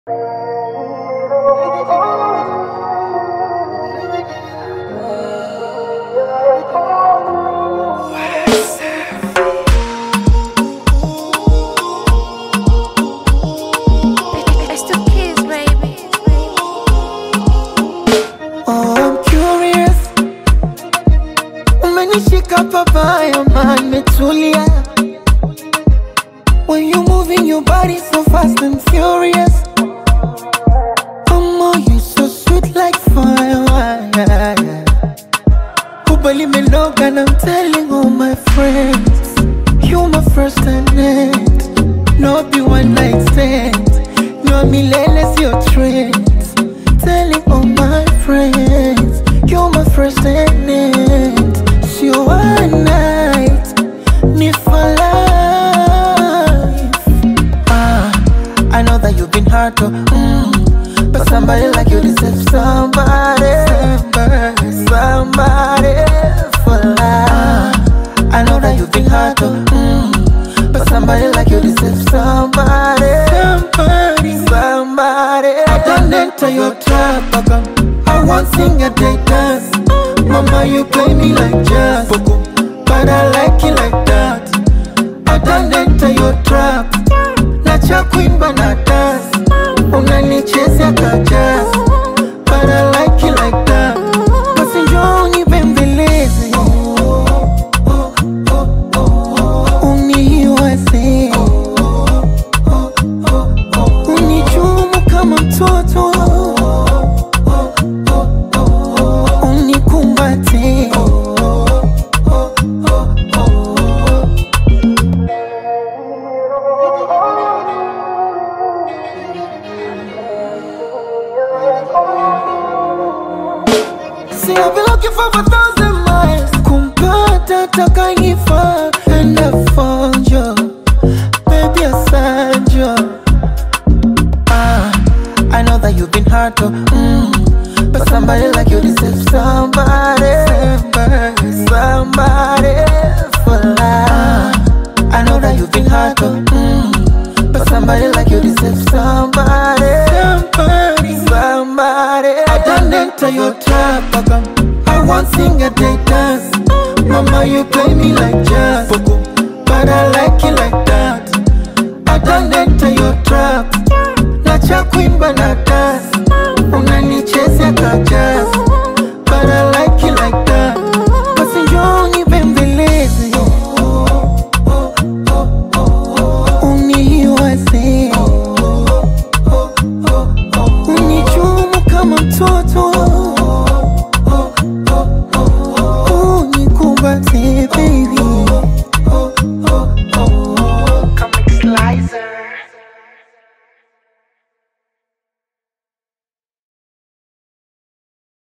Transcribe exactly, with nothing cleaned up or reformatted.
Umenishika papaya man, metulia. When you moving your body so fast and furious. Oh, you so sweet like fire. Kubali me love and I'm telling all my friends. You my first and end. No be one night stand. No millennials your trends. Telling all my friends. You my first and end. You one night, me for life. Ah, I know that you've been hard to, mm, but somebody like you deserves somebody, somebody, somebody for life. Ah, I know that you've been hard to, mm, but somebody like you deserves somebody, somebody, somebody. I don't enter your trap, I won't sing a day dance. Mama, you play me like jazz, but I like it like that. I don't enter your trap. Nacha queen bana dance. Unanichezea ka jazz, but I like it like that. Basi njoo unibembeleze, unihiwase, unichumu kama mtoto. See, I've been looking for a thousand miles. Kumpata takanifa, and I found you. Baby, I found you. Ah, I know that you've been hard to, mm, but somebody like you deserves somebody, somebody, somebody for life. Ah, I know that you've been hard to, mm, but somebody like you deserves somebody, somebody, somebody. I don't enter your trap, I won't sing a day dance. Mama, you play me like jazz, but I like it like that. I don't enter your trap. Nacha queen bana dance. Unanichezea ka jazz.